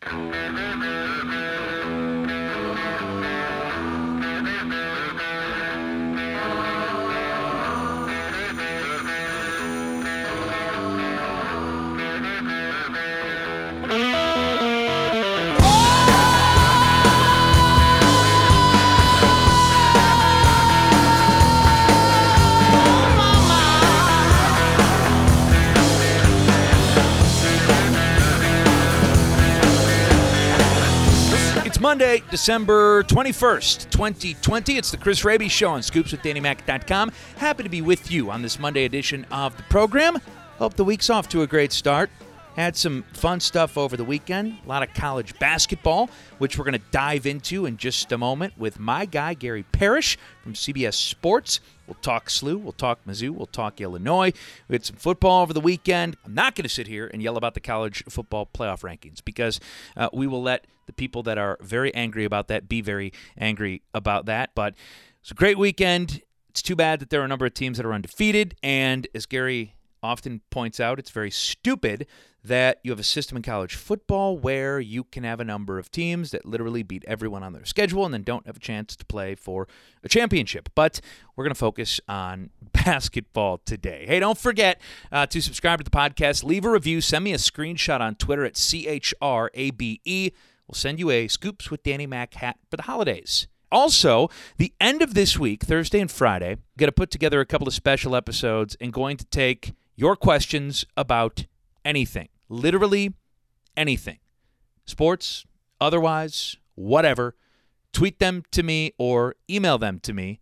Monday, December 21st, 2020. It's the Chris Raby Show on ScoopsWithDannyMac.com. Happy to be with you on this Monday edition of the program. Hope the week's off to a great start. Had some fun stuff over the weekend. A lot of college basketball, which we're going to dive into in just a moment with my guy, Gary Parrish from CBS Sports. We'll talk SLU, we'll talk Mizzou, we'll talk Illinois. We had some football over the weekend. I'm not going to sit here and yell about the college football playoff rankings because we will let the people that are very angry about that be very angry about that. But it's a great weekend. It's too bad that there are a number of teams that are undefeated. And as Gary often points out, it's very stupid that you have a system in college football where you can have a number of teams that literally beat everyone on their schedule and then don't have a chance to play for a championship. But we're going to focus on basketball today. Hey, don't forget to subscribe to the podcast. Leave a review. Send me a screenshot on Twitter at CHRABE. We'll send you a Scoops with Danny Mac hat for the holidays. Also, the end of this week, Thursday and Friday, I'm going to put together a couple of special episodes and going to take your questions about anything. Literally anything. Sports, otherwise, whatever. Tweet them to me or email them to me,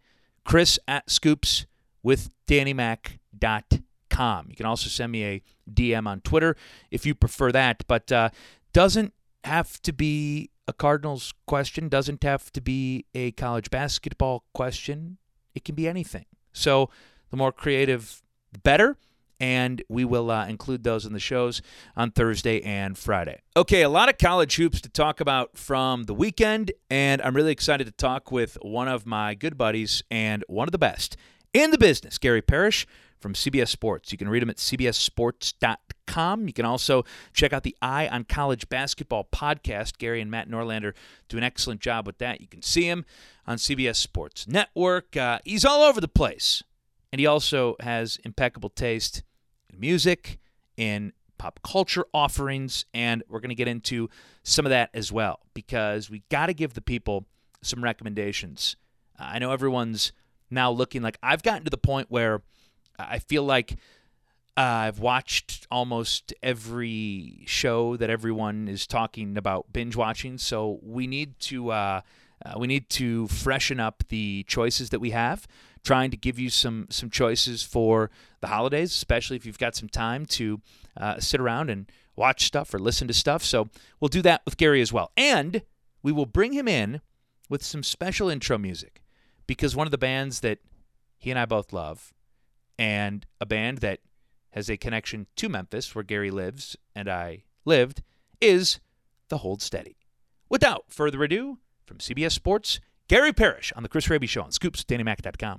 chris@scoopswithdannymac.com. You can also send me a DM on Twitter if you prefer that, but doesn't have to be a Cardinals question, doesn't have to be a college basketball question. It can be anything. So the more creative, the better. And we will include those in the shows on Thursday and Friday. Okay, a lot of college hoops to talk about from the weekend, and I'm really excited to talk with one of my good buddies and one of the best in the business, Gary Parrish from CBS Sports. You can read him at cbssports.com. You can also check out the Eye on College Basketball podcast. Gary and Matt Norlander do an excellent job with that. You can see him on CBS Sports Network. He's all over the place, and he also has impeccable taste in music, in pop culture offerings, and we're going to get into some of that as well because we got to give the people some recommendations. I know everyone's now looking like I've gotten to the point where I feel like I've watched almost every show that everyone is talking about binge watching, so we need to freshen up the choices that we have, trying to give you some choices for the holidays, especially if you've got some time to sit around and watch stuff or listen to stuff. So we'll do that with Gary as well. And we will bring him in with some special intro music because one of the bands that he and I both love and a band that has a connection to Memphis, where Gary lives and I lived, is the Hold Steady. Without further ado, from CBS Sports, Gary Parrish on the Chris Raby Show on ScoopsDannyMac.com.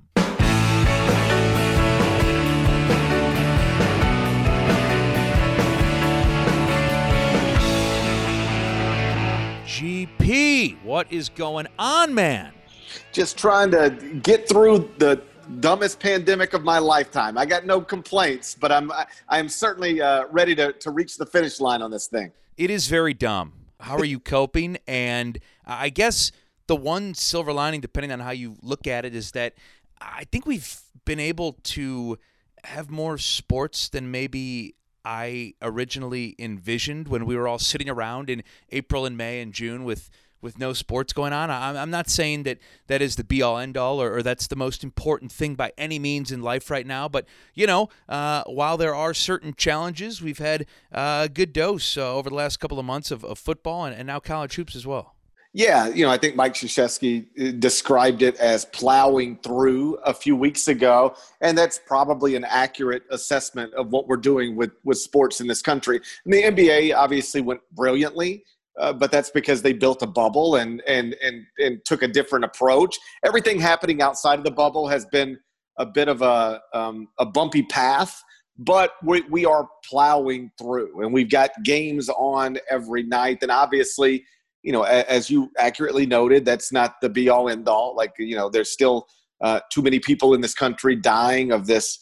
GP, what is going on, man? Just trying to get through the dumbest pandemic of my lifetime. I got no complaints, but I'm certainly ready to reach the finish line on this thing. It is very dumb. How are you coping? And I guess the one silver lining, depending on how you look at it, is that I think we've been able to have more sports than maybe I originally envisioned when we were all sitting around in April and May and June with no sports going on. I'm not saying that is the be-all, end-all or that's the most important thing by any means in life right now. But, while there are certain challenges, we've had a good dose over the last couple of months of football and now college hoops as well. Yeah, I think Mike Krzyzewski described it as plowing through a few weeks ago, and that's probably an accurate assessment of what we're doing with sports in this country. And the NBA obviously went brilliantly, but that's because they built a bubble and took a different approach. Everything happening outside of the bubble has been a bit of a bumpy path, but we are plowing through, and we've got games on every night. And obviously, as you accurately noted, that's not the be all end all. Like, there's still too many people in this country dying of this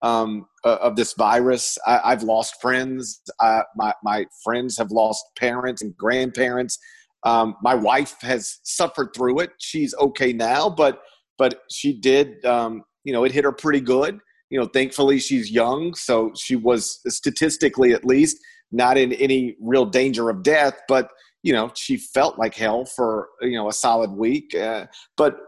virus. I've lost friends. My friends have lost parents and grandparents. My wife has suffered through it. She's okay now, but she did, it hit her pretty good. Thankfully she's young, so she was statistically at least not in any real danger of death, but she felt like hell for, a solid week. But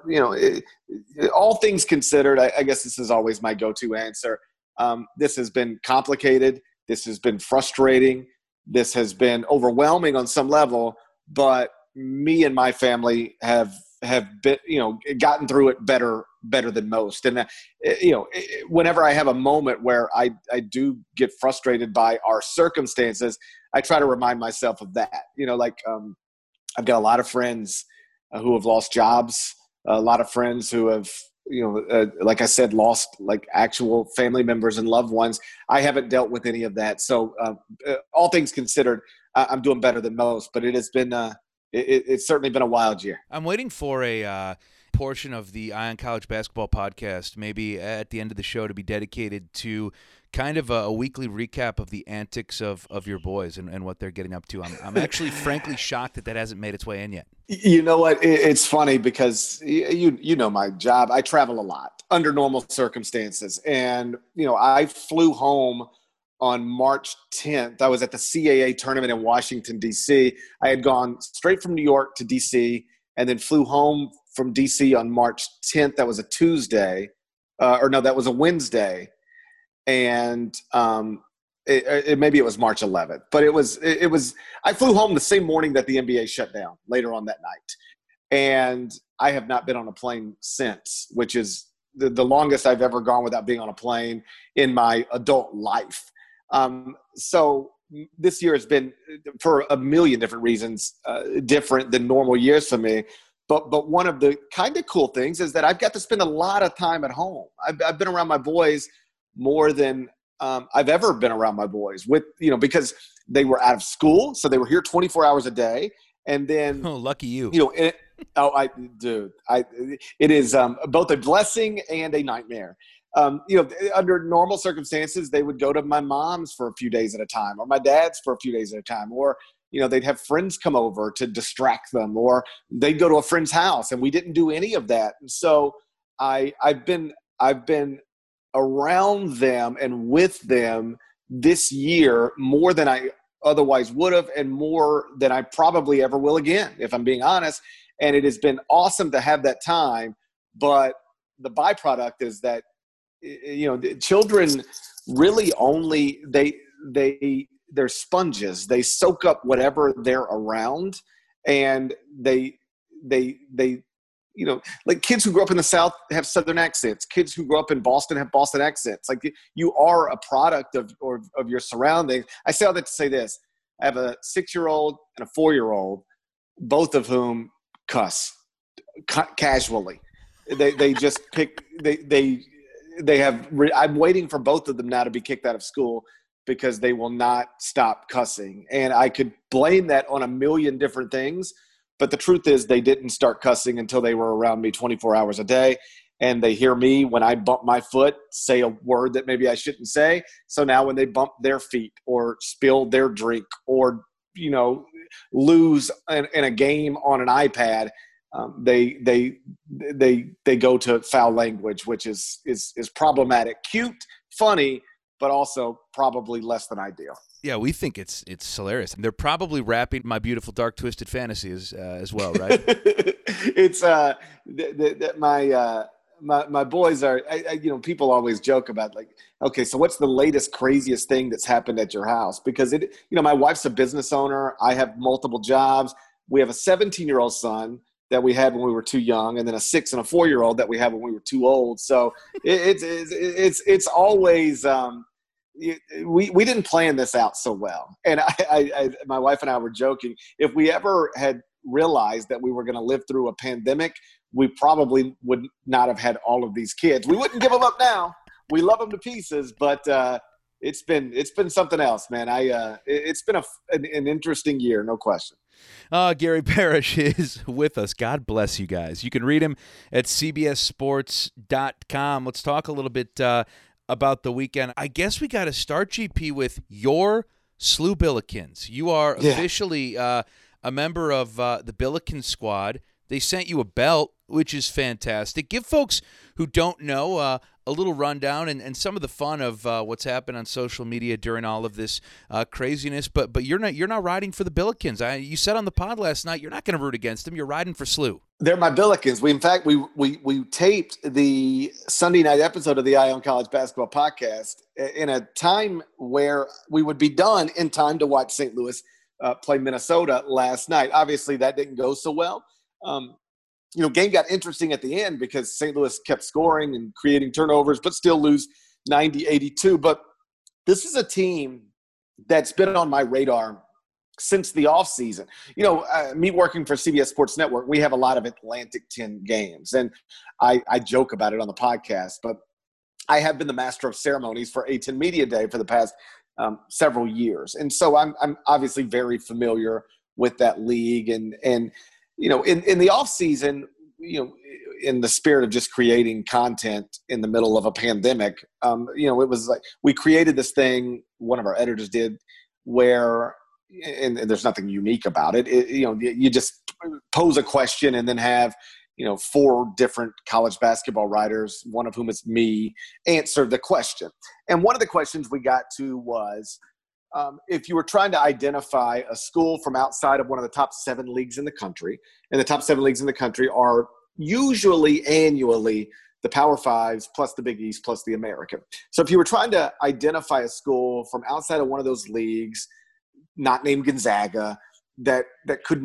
all things considered, I guess this is always my go-to answer. This has been complicated. This has been frustrating. This has been overwhelming on some level, but me and my family have been, gotten through it better than most. And, whenever I have a moment where I do get frustrated by our circumstances, I try to remind myself of that. I've got a lot of friends who have lost jobs, a lot of friends who have, like I said, lost like actual family members and loved ones. I haven't dealt with any of that. So all things considered, I'm doing better than most, but it has been, it's certainly been a wild year. I'm waiting for a portion of the Eye on College Basketball podcast, maybe at the end of the show, to be dedicated to kind of a weekly recap of the antics of your boys and what they're getting up to. I'm actually frankly shocked that hasn't made its way in yet. You know what? It's funny because you know my job. I travel a lot under normal circumstances. And, I flew home on March 10th. I was at the CAA tournament in Washington, D.C. I had gone straight from New York to D.C. and then flew home from D.C. on March 10th. That was a Tuesday. That was a Wednesday. And maybe it was March 11th. But it was I flew home the same morning that the NBA shut down later on that night. And I have not been on a plane since, which is the longest I've ever gone without being on a plane in my adult life. So this year has been, for a million different reasons, different than normal years for me. But one of the kind of cool things is that I've got to spend a lot of time at home. I've been around my boys more than I've ever been around my boys because they were out of school. So they were here 24 hours a day. And then, lucky you, it is both a blessing and a nightmare. Under normal circumstances, they would go to my mom's for a few days at a time, or my dad's for a few days at a time, or, they'd have friends come over to distract them, or they'd go to a friend's house, and we didn't do any of that. And so I've been around them and with them this year more than I otherwise would have, and more than I probably ever will again, if I'm being honest. And it has been awesome to have that time. But the byproduct is that, children really only, they're sponges. They soak up whatever they're around, and they like kids who grow up in the South have Southern accents. Kids who grow up in Boston have Boston accents. Like, you are a product of your surroundings. I say all that to say this. I have a 6-year-old and a 4-year-old, both of whom cuss casually. They just pick, they have, I'm waiting for both of them now to be kicked out of school because they will not stop cussing. And I could blame that on a million different things. But the truth is, they didn't start cussing until they were around me 24 hours a day. And they hear me, when I bump my foot, say a word that maybe I shouldn't say. So now when they bump their feet or spill their drink or, lose in a game on an iPad, they go to foul language, which is problematic. Cute, funny, but also probably less than ideal. Yeah, we think it's hilarious. They're probably rapping My Beautiful Dark Twisted Fantasy as well, right? It's my boys are, people always joke about, like, okay, so what's the latest, craziest thing that's happened at your house? Because my wife's a business owner. I have multiple jobs. We have a 17-year-old son that we had when we were too young, and then a 6 and a 4-year-old that we had when we were too old. So it's always, we didn't plan this out so well. And my wife and I were joking, if we ever had realized that we were going to live through a pandemic, we probably would not have had all of these kids. We wouldn't give them up now. We love them to pieces, but it's been something else, man. It's been an interesting year, no question. Gary Parrish is with us. God bless you guys. You can read him at cbssports.com. Let's talk a little bit about the weekend. I guess we got to start, GP, with your SLU Billikens. You are officially a member of the Billiken squad. They sent you a belt, which is fantastic. Give folks who don't know a little rundown and some of the fun of what's happened on social media during all of this craziness. But you're not riding for the Billikens. You said on the pod last night you're not going to root against them. You're riding for SLU. They're my Billikens. We taped the Sunday night episode of the Eye on College Basketball podcast in a time where we would be done in time to watch St. Louis play Minnesota last night. Obviously, that didn't go so well. Game got interesting at the end because St. Louis kept scoring and creating turnovers, but still lose 90-82. But this is a team that's been on my radar since the offseason. Me working for CBS Sports Network, we have a lot of Atlantic 10 games. And I joke about it on the podcast, but I have been the master of ceremonies for A10 Media Day for the past several years. And so I'm obviously very familiar with that league. And in the offseason, in the spirit of just creating content in the middle of a pandemic, it was like we created this thing, one of our editors did, where and there's nothing unique about it. You just pose a question and then have, 4 different college basketball writers, one of whom is me, answer the question. And one of the questions we got to was, if you were trying to identify a school from outside of one of the top 7 leagues in the country, and the top 7 leagues in the country are usually annually the Power Fives plus the Big East plus the American. So if you were trying to identify a school from outside of one of those leagues, not named Gonzaga, that could,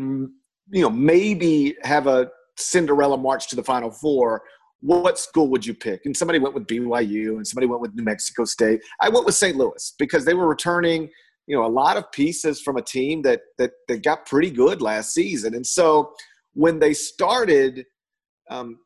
maybe have a Cinderella march to the Final Four, what school would you pick? And somebody went with BYU and somebody went with New Mexico State. I went with St. Louis because they were returning, a lot of pieces from a team that got pretty good last season. And so when they started, 5-0,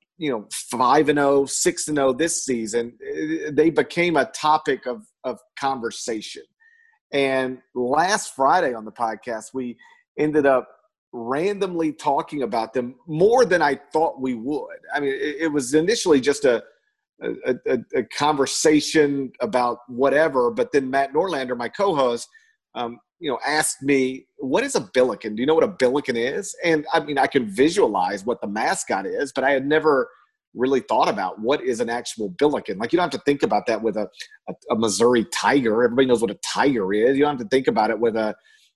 6-0 this season, they became a topic of conversation. And last Friday on the podcast, we ended up randomly talking about them more than I thought we would. I mean, it was initially just a conversation about whatever, but then Matt Norlander, my co-host, asked me, what is a Billiken? Do you know what a Billiken is? And I mean, I can visualize what the mascot is, but I had never really thought about what is an actual Billiken. Like, you don't have to think about that with a Missouri Tiger. Everybody knows what a tiger is. You don't have to think about it with a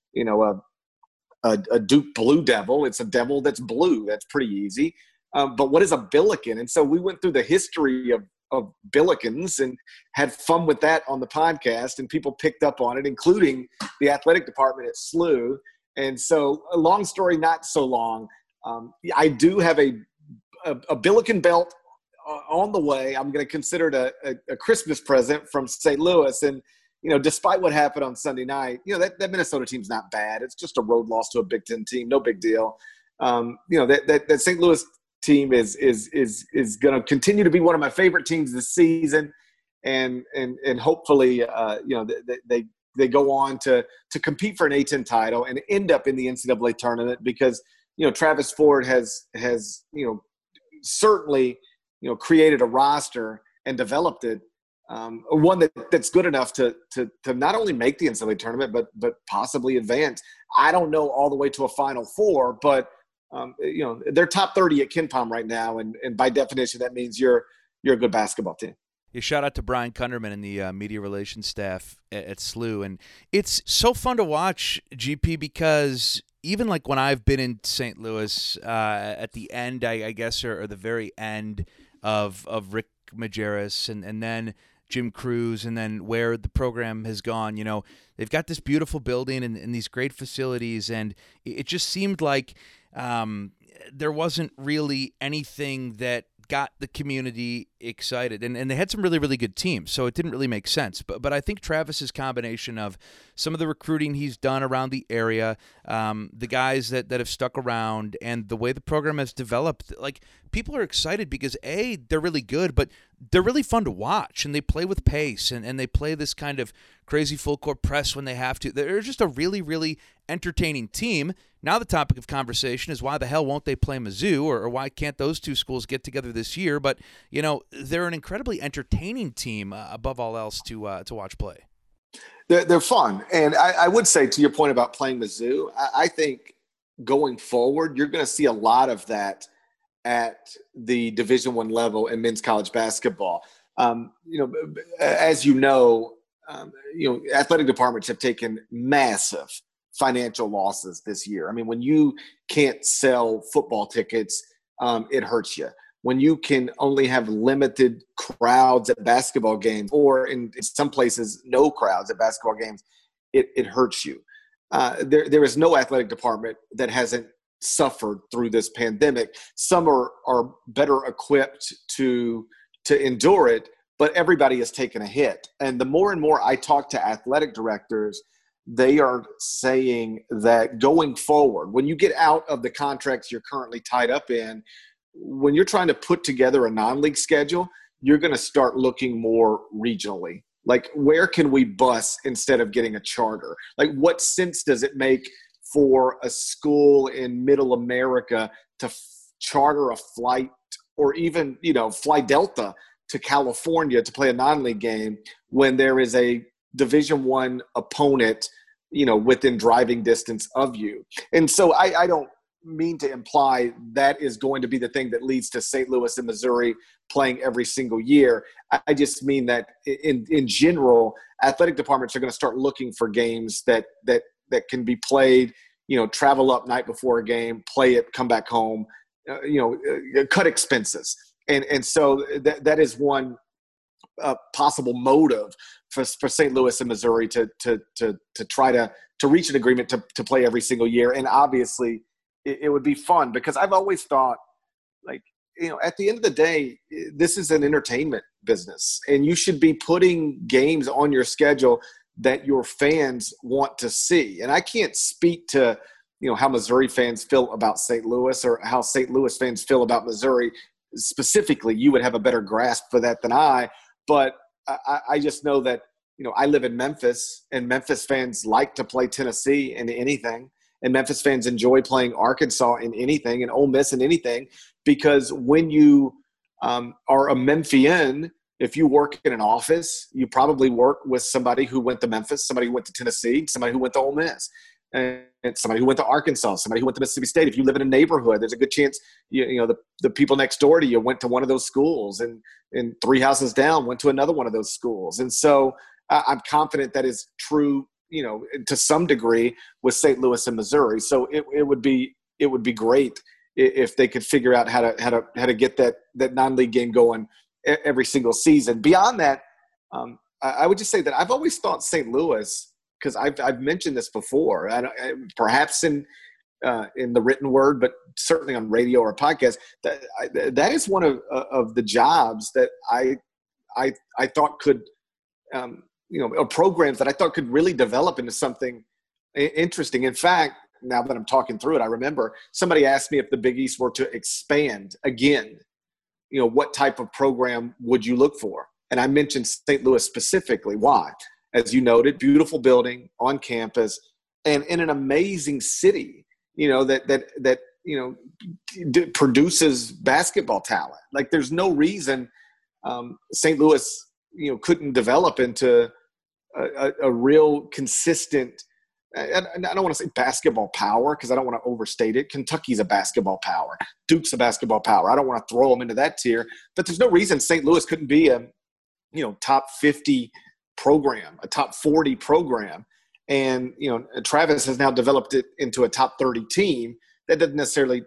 Duke Blue Devil. It's a devil that's blue. That's pretty easy. But what is a Billiken? And so we went through the history of Billikens and had fun with that on the podcast, and people picked up on it, including the athletic department at SLU. And so, a long story, not so long. I do have a Billiken belt on the way. I'm going to consider it a Christmas present from St. Louis. And, despite what happened on Sunday night, that Minnesota team's not bad. It's just a road loss to a Big Ten team. No big deal. That St. Louis team is going to continue to be one of my favorite teams this season. And hopefully, they go on to compete for an A10 title and end up in the NCAA tournament because, Travis Ford has certainly, created a roster and developed it, one that's good enough to not only make the NCAA tournament, but possibly advance. I don't know all the way to a Final Four, but they're top 30 at KenPom right now, and by definition, that means you're a good basketball team. Yeah, shout out to Brian Kunderman and the media relations staff at SLU. And it's so fun to watch, GP, because even like when I've been in St. Louis at the end, I guess, or the very end of Rick Majerus and then Jim Cruz, and then where the program has gone, they've got this beautiful building and these great facilities, and it just seemed like there wasn't really anything that got the community excited. And they had some really, really good teams, so it didn't really make sense. But I think Travis's combination of some of the recruiting he's done around the area, the guys that have stuck around, and the way the program has developed, like, people are excited because, A, they're really good, but they're really fun to watch, and they play with pace, and they play this kind of crazy full court press when they have to. They're just a really, really entertaining team. Now the topic of conversation is why the hell won't they play Mizzou, or why can't those two schools get together this year? But, they're an incredibly entertaining team above all else to watch play. They're fun. And I would say, to your point about playing Mizzou, I think going forward, you're going to see a lot of that at the Division I level in men's college basketball. As athletic departments have taken massive financial losses this year. I mean, when you can't sell football tickets, it hurts you. When you can only have limited crowds at basketball games, or in some places no crowds at basketball games, it hurts you. There is no athletic department that hasn't suffered through this pandemic. Some are better equipped to endure it, but everybody has taken a hit. And the more and more I talk to athletic directors, they are saying that going forward, when you get out of the contracts you're currently tied up in, when you're trying to put together a non-league schedule, you're going to start looking more regionally. Like, where can we bus instead of getting a charter? Like, what sense does it make for a school in middle America to charter a flight, or even, fly Delta to California to play a non-league game when there is a Division I opponent, within driving distance of you? And so I don't mean to imply that is going to be the thing that leads to St. Louis and Missouri playing every single year. I just mean that in general, athletic departments are going to start looking for games that can be played, travel up night before a game, play it, come back home, cut expenses. And so that is one possible motive for St. Louis and Missouri to try to reach an agreement to play every single year. And obviously it would be fun, because I've always thought, like, at the end of the day, this is an entertainment business, and you should be putting games on your schedule that your fans want to see. And I can't speak to, how Missouri fans feel about St. Louis, or how St. Louis fans feel about Missouri specifically. You would have a better grasp for that than I, but I just know that, I live in Memphis, and Memphis fans like to play Tennessee in anything. And Memphis fans enjoy playing Arkansas in anything, and Ole Miss in anything, because when you are a Memphian, if you work in an office, you probably work with somebody who went to Memphis, somebody who went to Tennessee, somebody who went to Ole Miss, and somebody who went to Arkansas, somebody who went to Mississippi State. If you live in a neighborhood, there's a good chance the people next door to you went to one of those schools, and 3 houses down went to another one of those schools. And so I'm confident that is true, to some degree with St. Louis and Missouri. So it would be great if they could figure out how to get that non-league game going every single season. Beyond that, I would just say that I've always thought St. Louis, because I've mentioned this before, perhaps in the written word, but certainly on radio or podcast, that is one of the jobs that I thought could, programs that I thought could really develop into something interesting. In fact, now that I'm talking through it, I remember somebody asked me if the Big East were to expand again, what type of program would you look for? And I mentioned St. Louis specifically. Why? As you noted, beautiful building on campus, and in an amazing city, that produces basketball talent. Like, there's no reason St. Louis, couldn't develop into a real consistent, I don't want to say basketball power, because I don't want to overstate it. Kentucky's a basketball power. Duke's a basketball power. I don't want to throw them into that tier, but there's no reason St. Louis couldn't be a, top 50 program, a top 40 program. And, Travis has now developed it into a top 30 team. That doesn't necessarily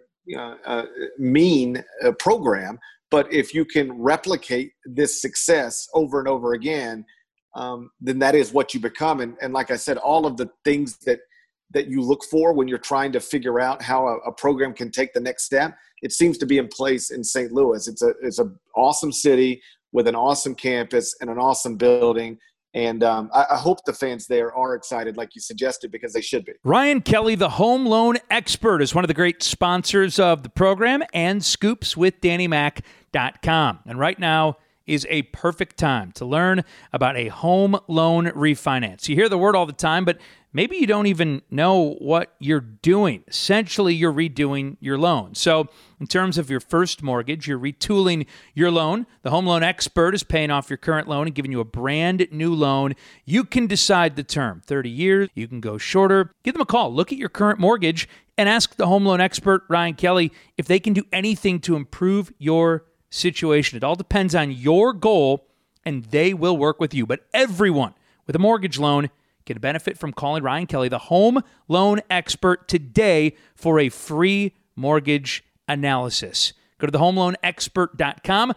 mean a program, but if you can replicate this success over and over again, then that is what you become. And like I said, all of the things that that you look for when you're trying to figure out how a program can take the next step, it seems to be in place in St. Louis. It's an awesome city with an awesome campus and an awesome building. And I hope the fans there are excited, like you suggested, because they should be. Ryan Kelly, the home loan expert, is one of the great sponsors of the program, and scoopswithdannymac.com. And right now is a perfect time to learn about a home loan refinance. You hear the word all the time, but maybe you don't even know what you're doing. Essentially, you're redoing your loan. So in terms of your first mortgage, you're retooling your loan. The home loan expert is paying off your current loan and giving you a brand new loan. You can decide the term, 30 years. You can go shorter. Give them a call. Look at your current mortgage and ask the home loan expert, Ryan Kelly, if they can do anything to improve your situation. It all depends on your goal, and they will work with you. But everyone with a mortgage loan can benefit from calling Ryan Kelly, the home loan expert, today for a free mortgage analysis. Go to thehomeloanexpert.com,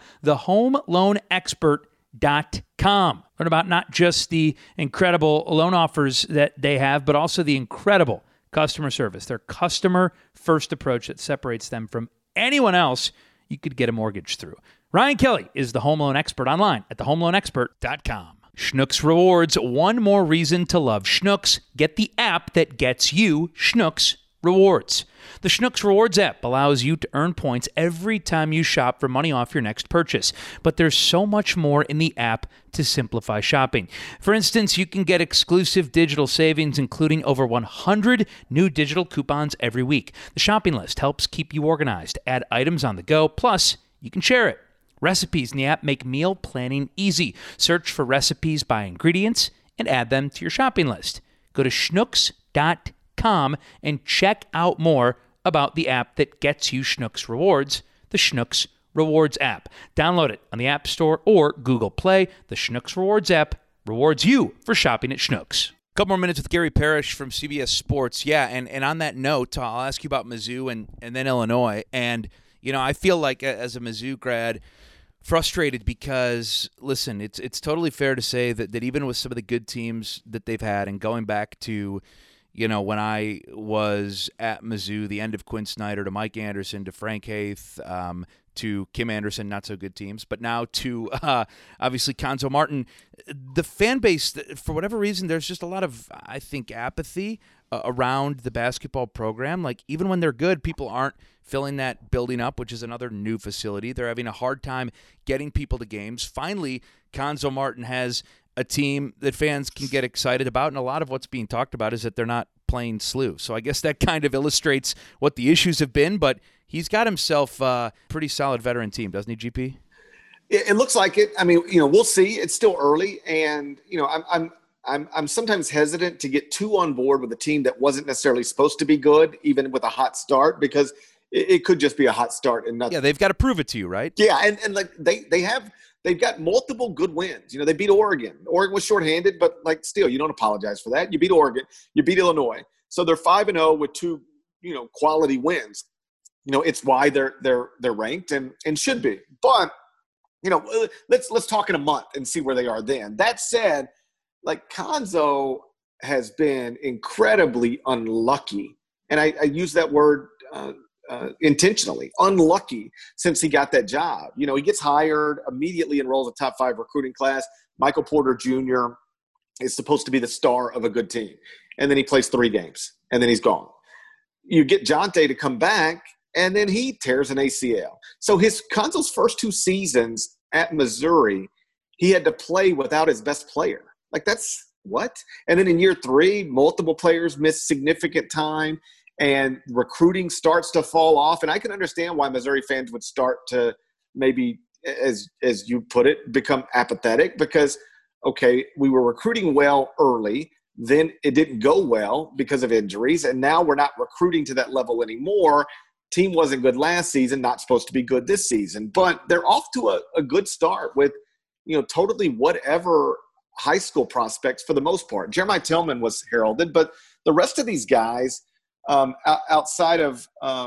thehomeloanexpert.com. Learn about not just the incredible loan offers that they have, but also the incredible customer service, their customer-first approach that separates them from anyone else you could get a mortgage through. Ryan Kelly is the home loan expert online at thehomeloanexpert.com. Schnucks Rewards, one more reason to love Schnucks. Get the app that gets you Schnucks Rewards. The Schnucks Rewards app allows you to earn points every time you shop for money off your next purchase. But there's so much more in the app to simplify shopping. For instance, you can get exclusive digital savings, including over 100 new digital coupons every week. The shopping list helps keep you organized, add items on the go, plus you can share it. Recipes in the app make meal planning easy. Search for recipes by ingredients and add them to your shopping list. Go to Schnucks.com and check out more about the app that gets you Schnucks Rewards, the Schnucks Rewards app. Download it on the App Store or Google Play. The Schnucks Rewards app rewards you for shopping at Schnucks. Couple more minutes with Gary Parrish from CBS Sports. Yeah, and on that note, I'll ask you about Mizzou and then Illinois. And, you know, I feel like as a Mizzou grad, frustrated because, listen, it's totally fair to say that even with some of the good teams that they've had, and going back to, you know, when I was at Mizzou, the end of Quinn Snyder, to Mike Anderson, to Frank Haith, to Kim Anderson, not so good teams, but now to obviously Cuonzo Martin, the fan base, for whatever reason, there's just a lot of, I think, apathy around the basketball program. Like, even when they're good, people aren't filling that building up, which is another new facility. They're having a hard time getting people to games. Finally, Cuonzo Martin has a team that fans can get excited about, and a lot of what's being talked about is that they're not playing SLU. So I guess that kind of illustrates what the issues have been, but he's got himself a pretty solid veteran team, doesn't he, GP? It looks like it. I mean, you know, we'll see. It's still early, and you know, I'm sometimes hesitant to get too on board with a team that wasn't necessarily supposed to be good, even with a hot start, because it could just be a hot start and nothing. Yeah, they've got to prove it to you, right? Yeah, and like they've got multiple good wins. You know, they beat Oregon. Oregon was shorthanded, but like still, you don't apologize for that. You beat Oregon, you beat Illinois, so they're 5-0 with two, you know, quality wins. You know, it's why they're ranked and should be. But you know, let's talk in a month and see where they are then. That said, like, Cuonzo has been incredibly unlucky, and I use that word intentionally, unlucky, since he got that job. You know, he gets hired, immediately enrolls a top 5 recruiting class. Michael Porter Jr. is supposed to be the star of a good team, and then he plays 3 games, and then he's gone. You get Jonte to come back, and then he tears an ACL. So Cuonzo's first 2 seasons at Missouri, he had to play without his best player. Like, that's what? And then in year 3, multiple players miss significant time, and recruiting starts to fall off. And I can understand why Missouri fans would start to maybe, as you put it, become apathetic, because, okay, we were recruiting well early, then it didn't go well because of injuries, and now we're not recruiting to that level anymore. Team wasn't good last season, not supposed to be good this season. But they're off to a good start with, you know, totally whatever high school prospects for the most part. Jeremiah Tillman was heralded, but the rest of these guys, outside of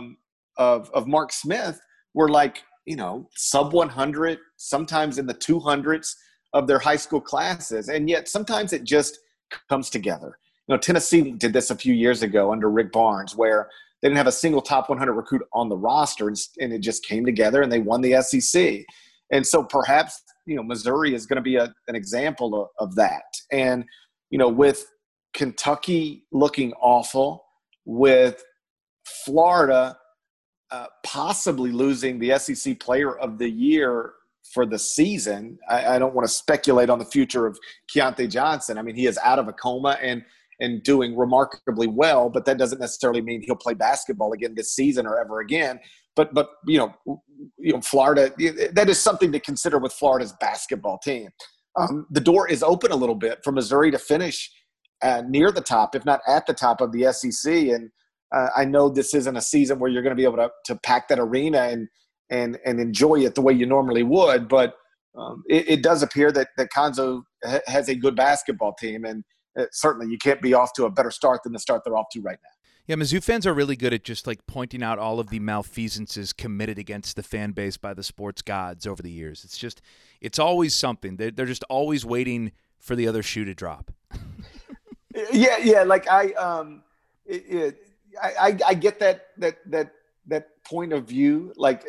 Mark Smith, were like, you know, sub 100, sometimes in the 200s of their high school classes. And yet sometimes it just comes together. Tennessee did this a few years ago under Rick Barnes, where they didn't have a single top 100 recruit on the roster, and it just came together and they won the SEC. And so perhaps, Missouri is going to be an example of that. And, with Kentucky looking awful, with Florida possibly losing the SEC Player of the Year for the season, I don't want to speculate on the future of Keontae Johnson. I mean, he is out of a coma and doing remarkably well, but that doesn't necessarily mean he'll play basketball again this season or ever again. But Florida, that is something to consider with Florida's basketball team. The door is open a little bit for Missouri to finish near the top, if not at the top of the SEC. And I know this isn't a season where you're going to be able to pack that arena and enjoy it the way you normally would, but it does appear that Cuonzo has a good basketball team, and certainly you can't be off to a better start than the start they're off to right now. Yeah, Mizzou fans are really good at just pointing out all of the malfeasances committed against the fan base by the sports gods over the years. It's always something. They're just always waiting for the other shoe to drop. Yeah. Like I get that point of view. Like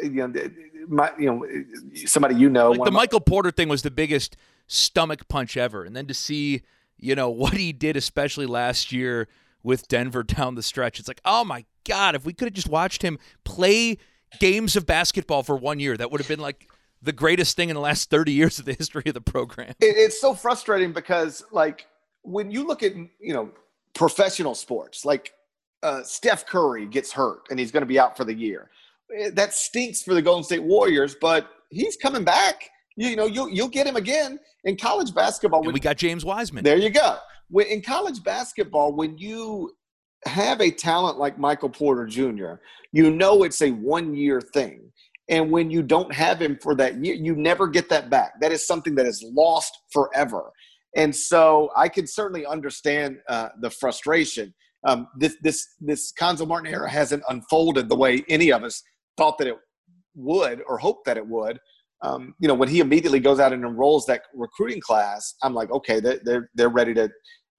somebody the Michael Porter thing was the biggest stomach punch ever, and then to see what he did, especially last year with Denver down the stretch. It's like, oh my God, if we could have just watched him play games of basketball for 1 year, that would have been the greatest thing in the last 30 years of the history of the program. It's so frustrating because when you look at, professional sports, Steph Curry gets hurt and he's going to be out for the year. That stinks for the Golden State Warriors, but he's coming back. You'll get him again in college basketball. And we got James Wiseman. There you go. In college basketball, when you have a talent like Michael Porter Jr., it's a 1-year thing. And when you don't have him for that year, you never get that back. That is something that is lost forever. And so I can certainly understand the frustration. This Cuonzo Martin era hasn't unfolded the way any of us thought that it would or hoped that it would. When he immediately goes out and enrolls that recruiting class, I'm like, okay, they're ready to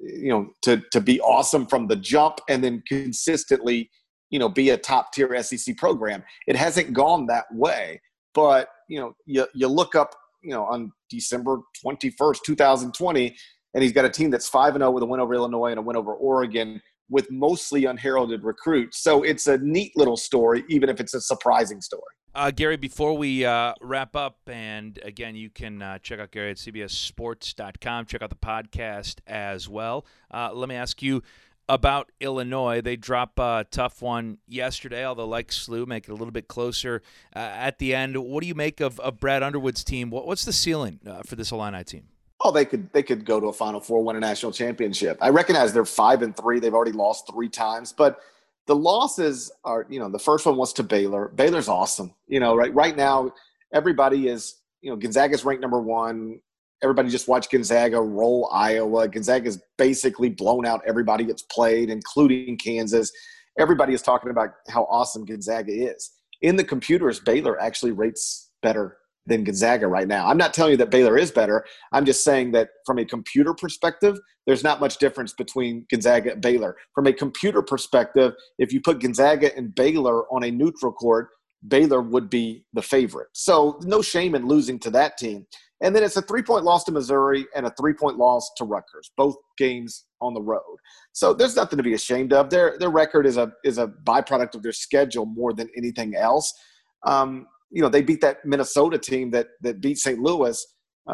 be awesome from the jump and then consistently, be a top tier SEC program. It hasn't gone that way, but you look up, on December 21st, 2020, and he's got a team that's 5-0 with a win over Illinois and a win over Oregon with mostly unheralded recruits. So it's a neat little story, even if it's a surprising story. Gary, before we wrap up, and again, you can check out Gary at cbssports.com, check out the podcast as well. Let me ask you about Illinois. They drop a tough one yesterday, although like SLU, make it a little bit closer at the end. What do you make of Brad Underwood's team? What's the ceiling for this Illini team? Oh, they could go to a Final Four, win a national championship. I recognize they're 5-3. They've already lost 3 times, but the losses are, the first one was to Baylor. Baylor's awesome. Right now, everybody is, Gonzaga's ranked number 1. Everybody just watched Gonzaga roll Iowa. Gonzaga's basically blown out everybody that's played, including Kansas. Everybody is talking about how awesome Gonzaga is. In the computers, Baylor actually rates better than Gonzaga right now. I'm not telling you that Baylor is better. I'm just saying that from a computer perspective, there's not much difference between Gonzaga and Baylor. From a computer perspective, if you put Gonzaga and Baylor on a neutral court, Baylor would be the favorite. So no shame in losing to that team. And then it's a 3-point loss to Missouri and a 3-point loss to Rutgers, both games on the road. So there's nothing to be ashamed of. Their record is a byproduct of their schedule more than anything else. They beat that Minnesota team that beat St. Louis,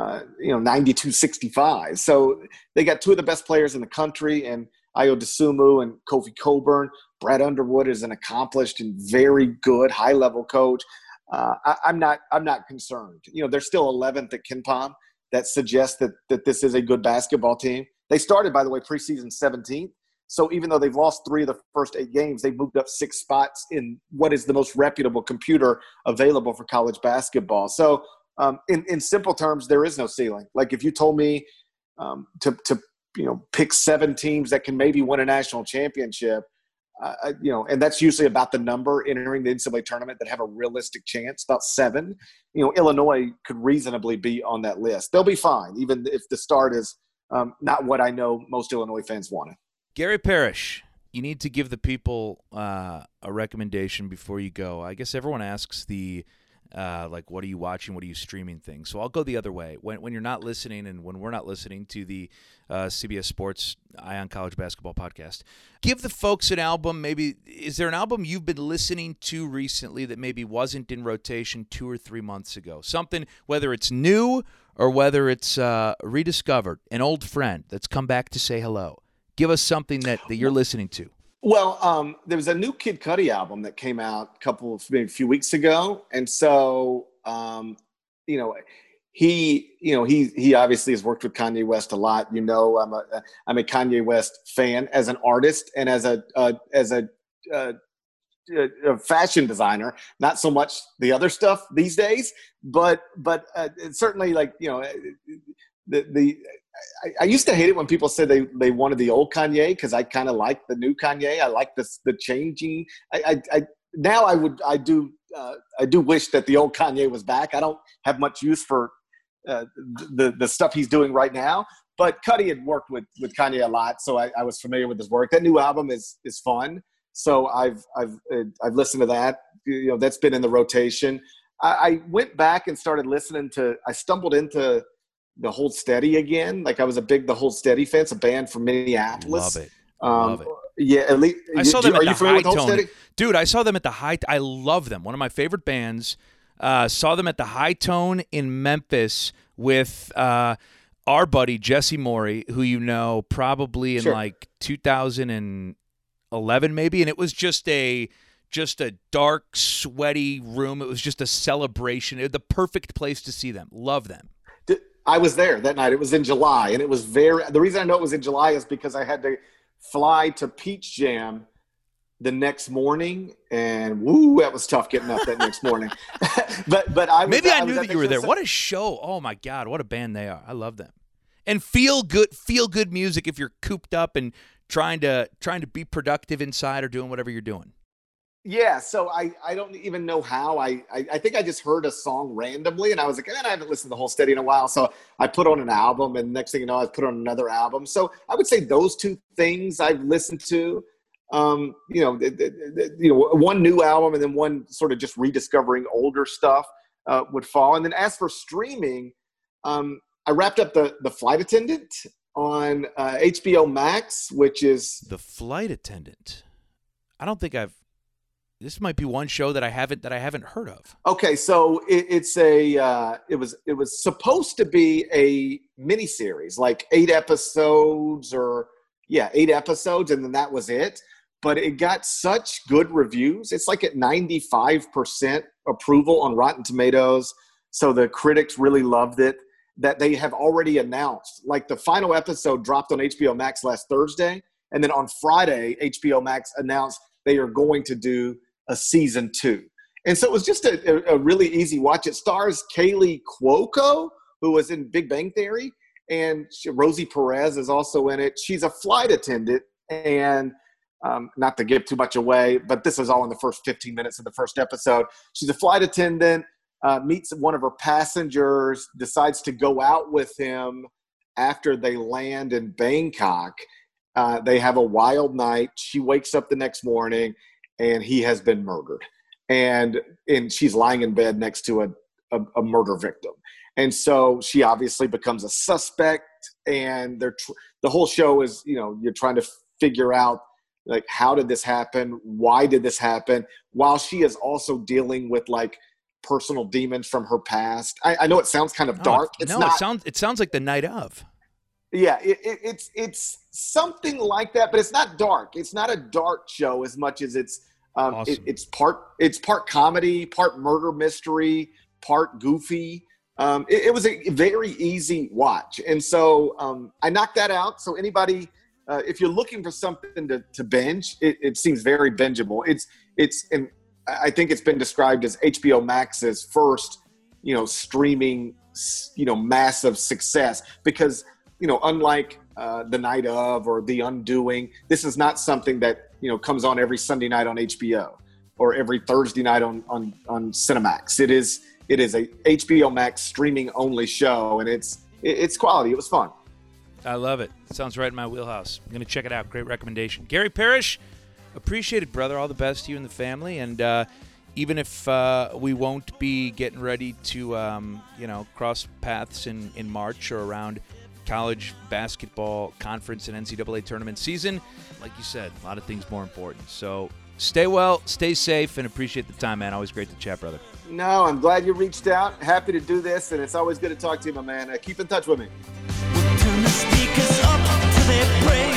92-65. So they got 2 of the best players in the country, and Ayo Dosunmu and Kofi Cockburn. Brad Underwood is an accomplished and very good high-level coach. I'm not concerned. They're still 11th at KenPom. That suggests that this is a good basketball team. They started, by the way, preseason 17th. So even though they've lost 3 of the first 8 games, they've moved up 6 spots in what is the most reputable computer available for college basketball. So in simple terms, there is no ceiling. Like if you told me to pick 7 teams that can maybe win a national championship, and that's usually about the number entering the NCAA tournament that have a realistic chance, about 7. Illinois could reasonably be on that list. They'll be fine, even if the start is not what I know most Illinois fans wanted. Gary Parrish, you need to give the people a recommendation before you go. I guess everyone asks the what are you watching, what are you streaming thing. So I'll go the other way. When you're not listening and when we're not listening to the CBS Sports Eye on College Basketball podcast, give the folks an album. Maybe is there an album you've been listening to recently that maybe wasn't in rotation 2 or 3 months ago? Something, whether it's new or whether it's rediscovered, an old friend that's come back to say hello. Give us something that you're listening to. Well, there was a new Kid Cudi album that came out maybe a few weeks ago, and so he obviously has worked with Kanye West a lot. I'm a Kanye West fan as an artist and as a fashion designer. Not so much the other stuff these days, but certainly I used to hate it when people said they wanted the old Kanye, because I kind of like the new Kanye. I like the changing. I do wish that the old Kanye was back. I don't have much use for the stuff he's doing right now. But Cudi had worked with Kanye a lot, so I was familiar with his work. That new album is fun. So I've listened to that. That's been in the rotation. I went back and started listening to. I stumbled into the Hold Steady again. Like, I was a big The Hold Steady fan. It's a band from Minneapolis. Love it. Yeah, at least I saw them at the High Hold Steady? Dude, I saw them at the High. I love them. One of my favorite bands. Saw them at the High Tone in Memphis with our buddy Jesse Morey, who probably in 2011 maybe, and it was just a dark, sweaty room. It was just a celebration. It was the perfect place to see them. Love them. I was there that night. It was in July, and it was the reason I know it was in July is because I had to fly to Peach Jam the next morning, and that was tough getting up that next morning. but I knew that you were there. What a show. Oh my God, what a band they are. I love them. And feel good music if you're cooped up and trying to be productive inside or doing whatever you're doing. Yeah, so I don't even know how. I think I just heard a song randomly, and I was like, I haven't listened to the Whole Steady in a while. So I put on an album, and next thing you know, I put on another album. So I would say those two things I've listened to. One new album, and then one sort of just rediscovering older stuff would fall. And then as for streaming, I wrapped up the Flight Attendant on HBO Max, which is The Flight Attendant. I don't think This might be one show that I haven't heard of. Okay, so it was supposed to be a miniseries, like 8 episodes, and then that was it. But it got such good reviews. It's like at 95% approval on Rotten Tomatoes. So the critics really loved it, that they have already announced. Like, the final episode dropped on HBO Max last Thursday, and then on Friday, HBO Max announced they are going to do a season 2. And so it was just a really easy watch. It stars Kaylee Cuoco, who was in Big Bang Theory, and Rosie Perez is also in it. She's a flight attendant, and not to give too much away, but this is all in the first 15 minutes of the first episode. She's a flight attendant, meets one of her passengers, decides to go out with him after they land in Bangkok. They have a wild night. She wakes up the next morning, and he has been murdered. And she's lying in bed next to a murder victim. And so she obviously becomes a suspect, and the whole show is, you're trying to figure out, like, how did this happen? Why did this happen? While she is also dealing with, like, personal demons from her past. I know it sounds kind of dark. It sounds like The Night Of. Yeah, it's something like that, but it's not dark. It's not a dark show as much as it's awesome. It's part comedy, part murder mystery, part goofy. It was a very easy watch, and so I knocked that out. So anybody, if you're looking for something to binge, it seems very bingeable. And I think it's been described as HBO Max's first, streaming, massive success, because unlike The Night Of or The Undoing, this is not something that comes on every Sunday night on HBO or every Thursday night on Cinemax. It is a HBO Max streaming only show, and it's quality. It was fun. I love it. Sounds right in my wheelhouse. I'm going to check it out. Great recommendation. Gary Parrish, appreciate it, brother. All the best to you and the family. And even if we won't be getting ready to, cross paths in March or around college basketball conference and NCAA tournament season, like you said, a lot of things more important. So stay well, stay safe, and appreciate the time, man. Always great to chat, brother. No, I'm glad you reached out. Happy to do this, and it's always good to talk to you, my man. Keep in touch with me. We'll turn the speakers up till they break.